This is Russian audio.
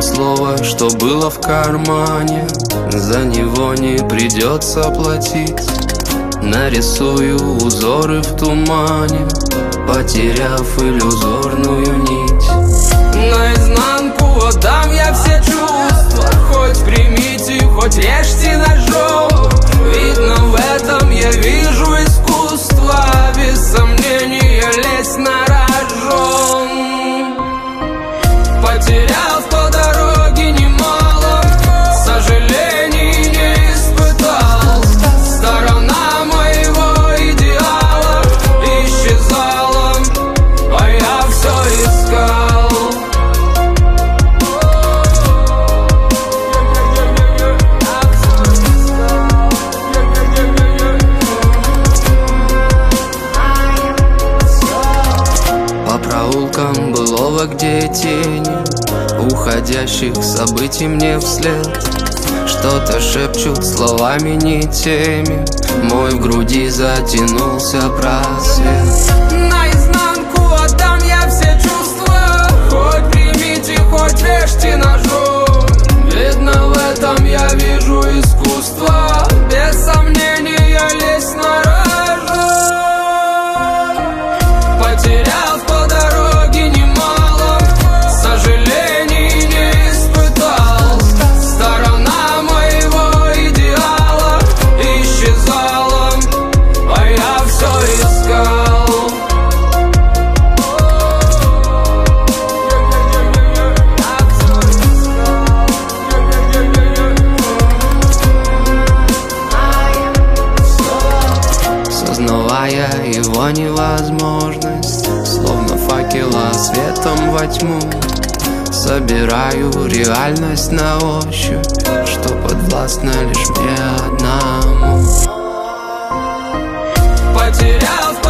слово, что было в кармане, за него не придется платить. Нарисую узоры в тумане, потеряв иллюзорную нить. Наизнанку отдам я все чувства, хоть примите, хоть режьте ножом. Видно, в этом я вижу искусство, без сомнения лезть на рожон. Потеряв по дороге немало, сожалений не испытал. Сторона моего идеала исчезала, а я все искал. По проулкам былого, где тени уходящих событий мне вслед что-то шепчут словами не теми. Мой в груди затянулся просвет. Наизнанку отдам я все чувства, хоть примите, хоть режьте ножом. Видно, в этом я вижу искусство, без сомнения лезть на рожон. Потеряв по дороге немало, сожалений не испытал. Сторона моего идеала исчезала, а я все искал. Сознавая его невозможность, словно факела светом во тьму, собираю реальность на ощупь, что подвластна лишь мне одному. Потеряв